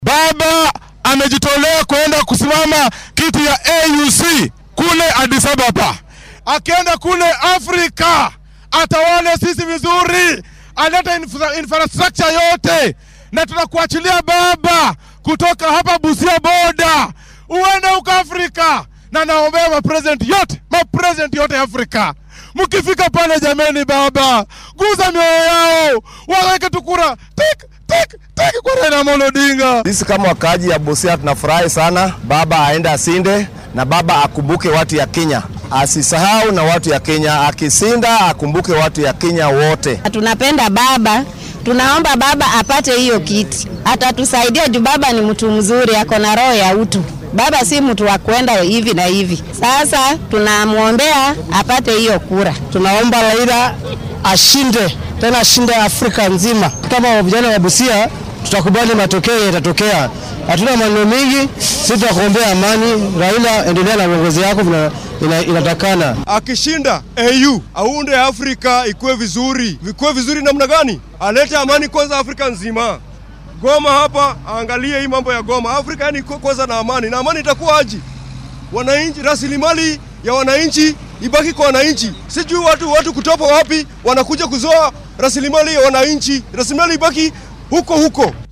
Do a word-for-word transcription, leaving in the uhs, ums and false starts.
Baba amejitolea kwenda kusimama kiti ya A U C kule Addis Ababa. Akienda kule Afrika, atawale sisi vizuri, aleta infra infrastructure yote. Na tunakuachilia baba kutoka hapa Busia boda, uende uka Afrika. Na naombea mapresident yote, mapresident yote Afrika, mkifika pale jameni baba, guza mioyo yao, waweke tukura, tik, tik, tik kwa Raila Amolo Odinga. Sisi kama wakaji ya Busia tunafurahi sana, baba aenda asinde, na baba akumbuke watu ya Kenya. Asisahau na watu ya Kenya, akisinda akumbuke watu ya Kenya wote. Tunapenda baba, tunaomba baba apate hiyo kiti. Atatusaidia juu baba ni mtu mzuri, ako na roho ya utu. Baba si mtu wa kwenda hivi na hivi. Sasa tunamuombea apate hiyo kura. Tunaomba Raila ashinde, tena ashinde Afrika nzima. Kama vijana wa Busia tutakubali matokeo yatatokea. Hatuna maneno mingi, sisi tunakuombea amani. Raila, endelea na uongozi yako ina, inatakana. Akishinda A U, aunde Afrika ikuwe vizuri. Vikuwe vizuri namna gani? Alete amani kwanza Afrika nzima. Goma hapa, angalie hii mambo ya Goma. Afrika yani kwanza na amani. Na amani itakuwa aje? Wananchi, rasilimali ya wananchi ibaki kwa wananchi. Sijui watu watu kutopa wapi wanakuja kuzoa rasilimali ya wananchi. Rasilimali ibaki huko huko.